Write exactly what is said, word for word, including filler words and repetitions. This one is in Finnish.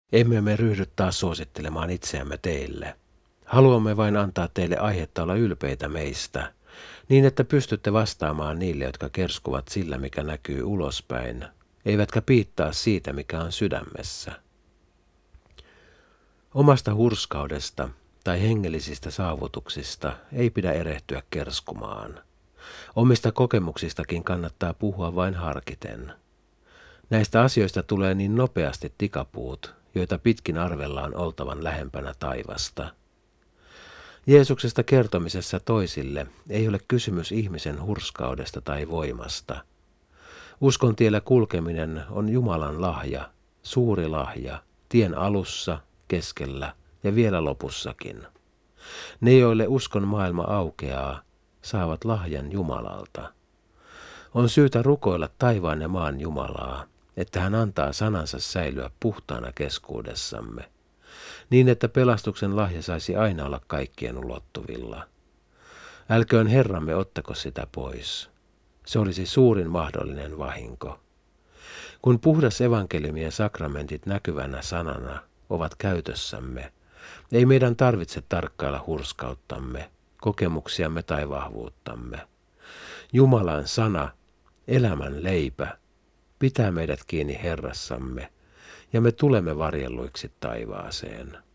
Emme me ryhdy taas suosittelemaan itseämme teille. Haluamme vain antaa teille aihetta olla ylpeitä meistä, niin että pystytte vastaamaan niille, jotka kerskuvat sillä, mikä näkyy ulospäin, eivätkä piittaa siitä, mikä on sydämessä. Omasta hurskaudesta tai hengellisistä saavutuksista ei pidä erehtyä kerskumaan. Omista kokemuksistakin kannattaa puhua vain harkiten. Näistä asioista tulee niin nopeasti tikapuut, joita pitkin arvellaan oltavan lähempänä taivasta. Jeesuksesta kertomisessa toisille ei ole kysymys ihmisen hurskaudesta tai voimasta. Uskon tiellä kulkeminen on Jumalan lahja, suuri lahja, tien alussa, keskellä ja vielä lopussakin. Ne, joille uskon maailma aukeaa, saavat lahjan Jumalalta. On syytä rukoilla taivaan ja maan Jumalaa, että hän antaa sanansa säilyä puhtaana keskuudessamme, niin että pelastuksen lahja saisi aina olla kaikkien ulottuvilla. Älköön Herramme ottako sitä pois. Se olisi suurin mahdollinen vahinko. Kun puhdas evankeliumi ja sakramentit näkyvänä sanana ovat käytössämme, ei meidän tarvitse tarkkailla hurskauttamme, kokemuksiamme tai vahvuuttamme. Jumalan sana, elämän leipä, pitää meidät kiinni Herrassamme, ja me tulemme varjelluiksi taivaaseen.